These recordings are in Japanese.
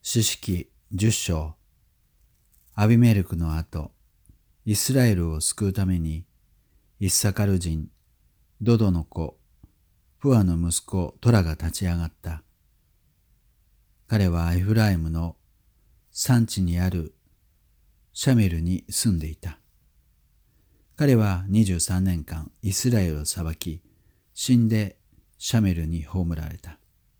士師10章。アビメレクの後、イスラエルを救うために、イッサカル人、ドドの子、プアの息子トラが立ち上がった。彼はエフライムの山地にあるシャメルに住んでいた。彼は23年間イスラエルを裁き、死んでシャメルに葬られた。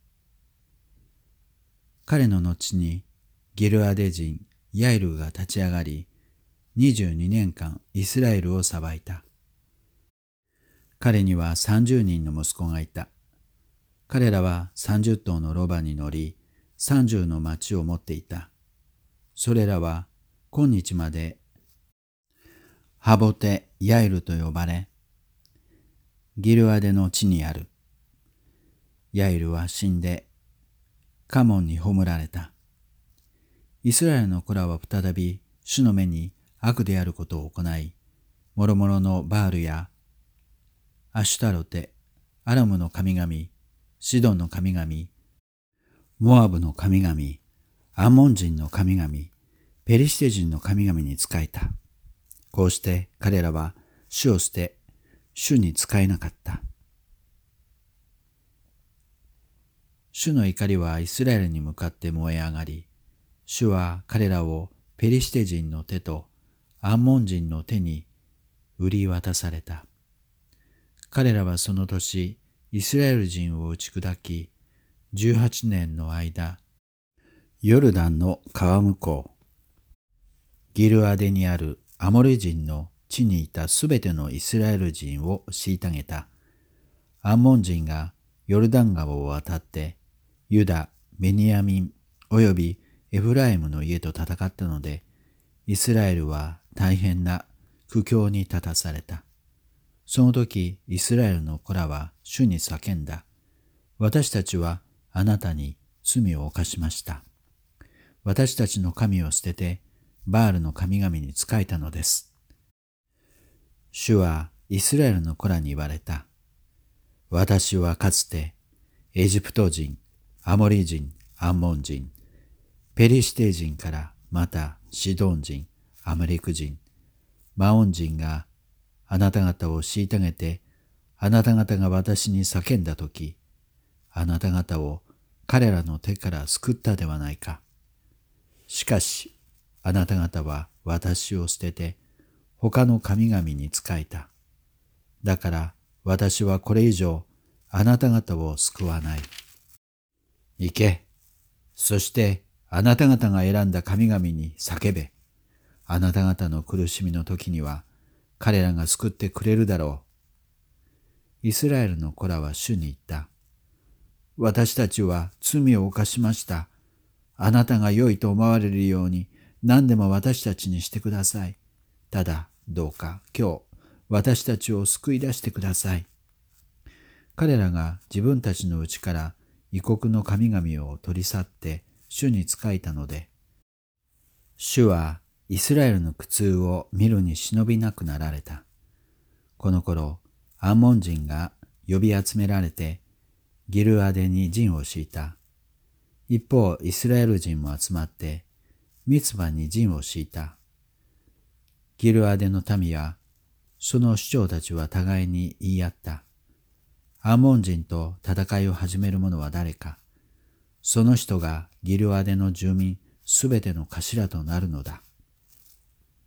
彼の後にギルアデ人ヤイルが立ち上がり、22年間イスラエルを裁いた。彼には30人の息子がいた。彼らは30頭のロバに乗り、30の町を持っていた。それらは今日までハボテ・ヤイルと呼ばれ、ギルアデの地にある。ヤイルは死んでカモンに葬られた。イスラエルの子らは再び主の目に悪であることを行い、もろもろのバールやアシュタロテ、アラムの神々、シドンの神々、モアブの神々、アンモン人の神々、ペリシテ人の神々に仕えた。こうして彼らは主を捨て、主に仕えなかった。主の怒りはイスラエルに向かって燃え上がり、主は彼らをペリシテ人の手とアンモン人の手に売り渡された。彼らはその年、イスラエル人を打ち砕き、18年の間、ヨルダンの川向こう、ギルアデにあるアモリ人の地にいたすべてのイスラエル人を虐げた。アンモン人がヨルダン川を渡って、ユダ、ベニヤミンおよびエフライムの家と戦ったので、イスラエルは大変な苦境に立たされた。その時、イスラエルの子らは主に叫んだ。私たちはあなたに罪を犯しました。私たちの神を捨てて、バールの神々に仕えたのです。主はイスラエルの子らに言われた。私はかつてエジプト人、アモリ人、アンモン人、ペリシテ人からまたシドン人、アメリク人、マオン人があなた方を虐げて、あなた方が私に叫んだとき、あなた方を彼らの手から救ったではないか。しかし、あなた方は私を捨てて、他の神々に仕えた。だから私はこれ以上あなた方を救わない。行け。そしてあなた方が選んだ神々に叫べ。あなた方の苦しみの時には彼らが救ってくれるだろう。イスラエルの子らは主に言った。私たちは罪を犯しました。あなたが良いと思われるように何でも私たちにしてください。ただどうか今日私たちを救い出してください。彼らが自分たちのうちから異国の神々を取り去って主に仕えたので、主はイスラエルの苦痛を見るに忍びなくなられた。この頃、アンモン人が呼び集められて、ギルアデに陣を敷いた。一方、イスラエル人も集まって、ミツバに陣を敷いた。ギルアデの民や、その首長たちは互いに言い合った。アンモン人と戦いを始める者は誰か。その人がギルアデの住民すべての頭となるのだ。